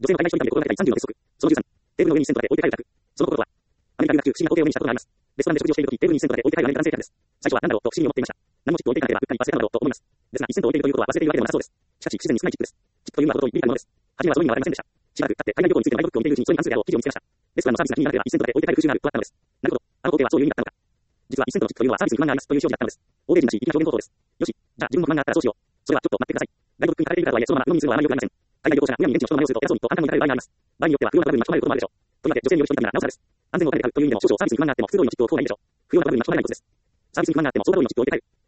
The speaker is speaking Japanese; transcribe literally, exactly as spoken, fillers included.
女性の海外商品で心がけたいさんじゅうの鉄則。そのじゅうさん。テーブルの上にセントで置いて帰る選択。その心とは、アメリカ留学中、不思議な光景を目にしたことがあります。レストランで食事をしているとき、テーブルにセントで置いて帰るアメリカ男性客です。最初は何だろうと不思議に思っていました。何もチップを置いていかなければうっかり忘れたのだろうと思います。ですが、いちセント置いているということは忘れているわけでもなさそうです。しかし、不自然に少ないチップです。チップというのは程よいビビたるものです。初めはその意味はありませんでした。しばらく経って海外旅行についてのマイブックを見ているうちにそれに関するであろう記事を見つけました。レストランのサービスが気になるではいちセントで置いて帰る風習があるとあったのです。なるほど。あの工程はそういう意味だったのか。実は一セントのチップというのはサービスに不満がありますという表示だったのです。欧米人らしい粋な表現方法です。よし、じゃあ自分も不満があったらそうしよう。それはちょっと待ってください。ガイドブックに書かれているからとはいえ、そのまま鵜呑みにするのはあまり良くありません。海外旅行者がむやみに現地の人の真似をすると偉そうにと簡単に書かれる場合があります。場合によっては不要なトラブルに巻き込まれることもあるでしょう。とりわけ女性による人にならなおさらです。安全をかけて買うという意味でも少々サービスに不満があっても普通通りのチップを置く方がいいでしょう。不要なトラブルに巻き込まれないことです。サービスに不満があっても総合通りのチップを置いて帰る。